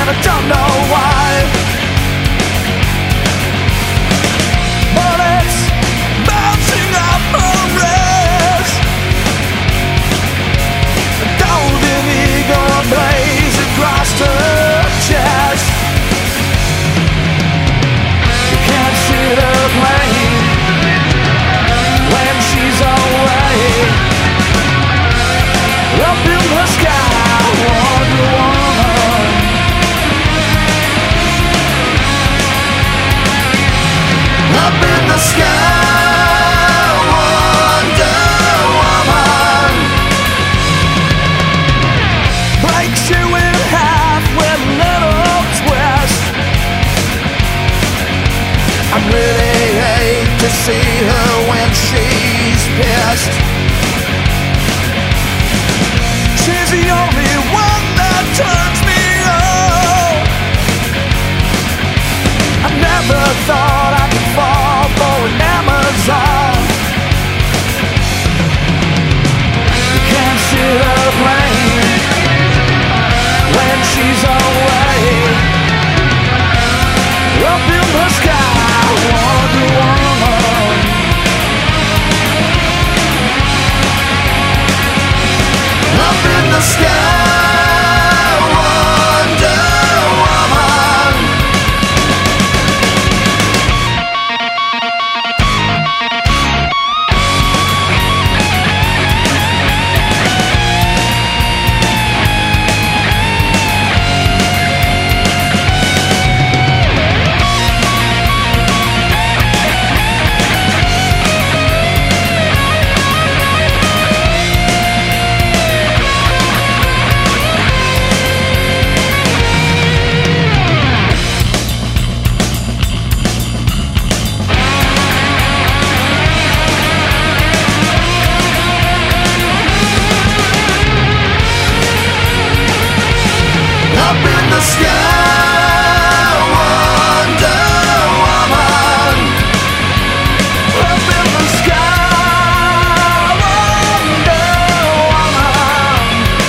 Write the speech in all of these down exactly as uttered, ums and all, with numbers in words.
I don't know why. Bullets bouncing off her wrist, a golden eagle blaze across her chest. You can't see the plane when she's away. Up in the sky, Wonder Woman. Up in the sky, Wonder Woman. Breaks you in half with a little twist. I really hate to see her when she's pissed. She's the only one that turns me on. I never thought I could fall for an Amazon. You can't see her plane when she's away. Up in the sky, Wonder Woman. Up in the sky, Wonder Woman. Up in the sky, Wonder Woman. Up in the sky, Wonder Woman.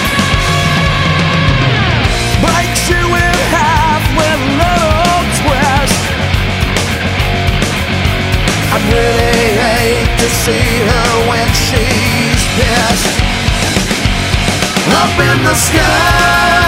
Breaks you in half with a little twist. I really hate to see her when she's pissed. Up in the sky.